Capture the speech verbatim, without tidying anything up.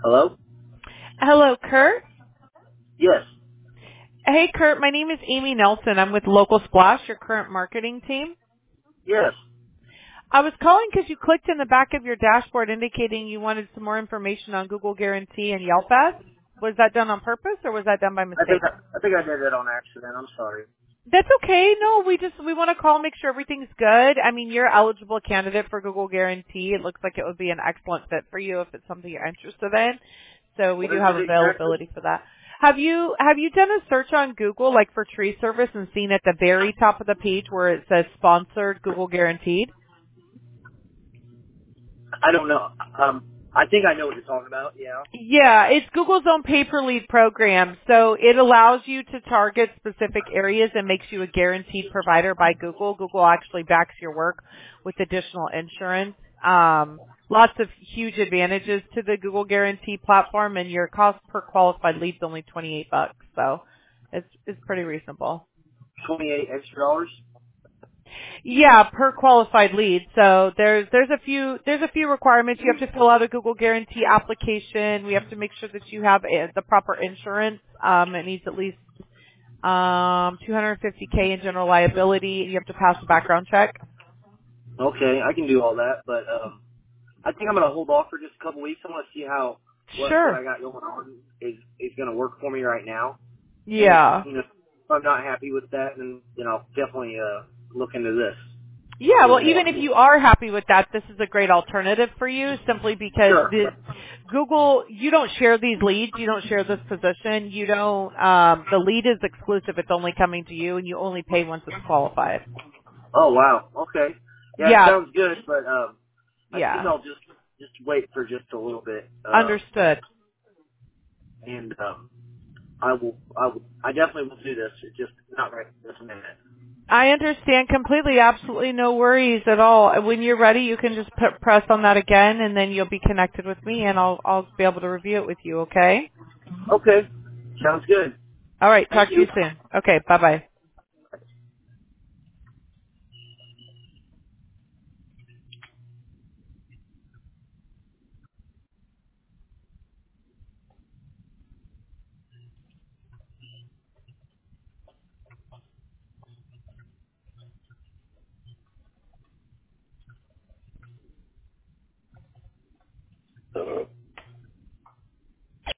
Hello? Hello, Kurt. Yes. Hey, Kurt. My name is Amy Nelson. I'm with Local Splash, your current marketing team. Yes. I was calling because you clicked in the back of your dashboard indicating you wanted some more information on Google Guarantee and Yelp Ads. Was that done on purpose or was that done by I think mistake? I, I think I did that on accident. I'm sorry. That's okay. No, we just, we want to call, make sure everything's good. I mean, you're an eligible candidate for Google Guarantee. It looks like it would be an excellent fit for you if it's something you're interested in. So we What do is have it exactly? availability for that. Have you, have you done a search on Google, like for tree service, and seen at the very top of the page where it says sponsored Google Guaranteed? I don't know. Um, I think I know what you're talking about. Yeah. Yeah, it's Google's own pay-per-lead program. So it allows you to target specific areas and makes you a guaranteed provider by Google. Google actually backs your work with additional insurance. Um, lots of huge advantages to the Google Guarantee platform, and your cost per qualified lead is only twenty-eight bucks. So it's it's pretty reasonable. Twenty-eight extra dollars. Yeah, per qualified lead. So there's there's a few there's a few requirements. You have to fill out a Google Guarantee application. We have to make sure that you have a, the proper insurance. Um, it needs at least um, two hundred fifty K in general liability. You have to pass a background check. Okay, I can do all that, but um, I think I'm gonna hold off for just a couple weeks. I want to see how what what I Sure. got going on is is gonna work for me right now. And if Yeah. you know if I'm not happy with that, then then I'll definitely uh look into this a Yeah, well, little more. even if you are happy with that, this is a great alternative for you simply because Sure. the Google, you don't share these leads, you don't share this position, you don't, um, the lead is exclusive, it's only coming to you and you only pay once it's qualified. Oh wow. Okay. Yeah, it Yeah, sounds good, but um, I think yeah, I'll just just wait for just a little bit. Uh, understood. and um, I will, I will, I definitely will do this. It's just not right this minute. I understand completely, absolutely no worries at all. When you're ready, you can just put, press on that again and then you'll be connected with me and I'll, I'll be able to review it with you, okay? Okay, sounds good. Alright, Thank talk to you. you soon. Okay, bye bye.